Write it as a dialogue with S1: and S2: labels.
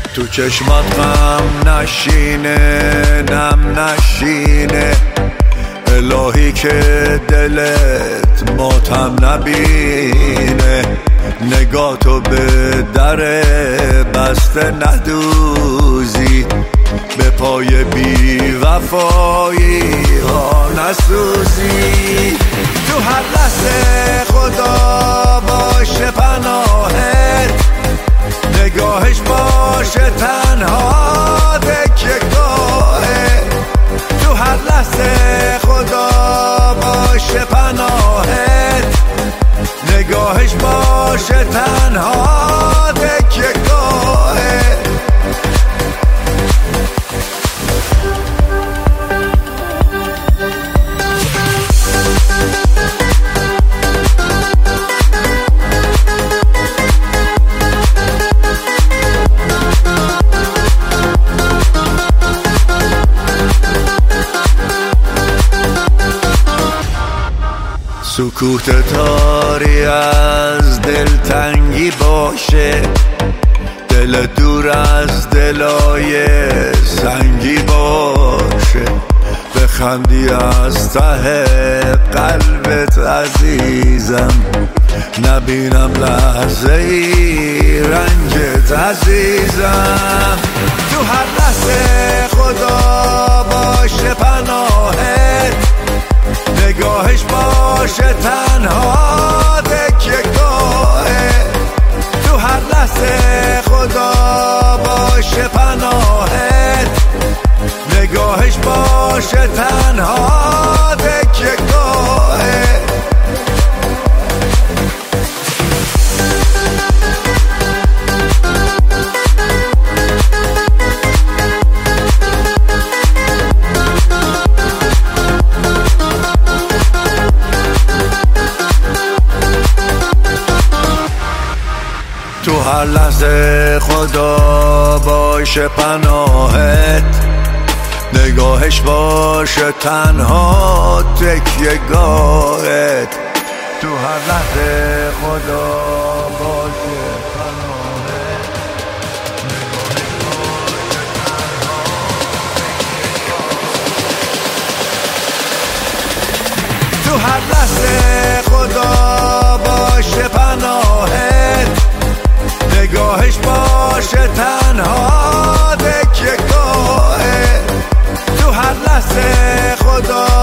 S1: تو چشمات غم نشینه، نم نشینه، الهی که دلت ماتم نبینه. نگاتو به در بسته ندوزی، به پای بی وفایی ها نسوزی. تو هر لحظه خدا باشه پناهت، نگاهش باشه تنها دکیه‌گاهه. تو هر لحظه خدا باشه پناهت، نگاهش باشه تنها دکیه‌گاهه. سکوت تاری از دلتنگی باشه، دل دور از دلای سنگی باشه. بخندی از ته قلبت عزیزم، نبینم لحظه ای رنجت عزیزم. تو هر لحظه خدا باشه پناهت، نگاهش باشه تنها دکیه‌گاهه. تو هر لحظه خدا باشه پناهت، نگاهش باشه تنها دکیه‌گاهه. تو هر لحظه خدا باشه پناهت، نگاهش باشه تنها تکیه‌گاهت. تو هر لحظه خدا باشه پناهت، نگاهش باشه تنها تکیه‌گاهت. تو هر لحظه خدا باشه پناهت، نگاهش باشه تنها دکیه‌گاهه. تو هر لحظه خدا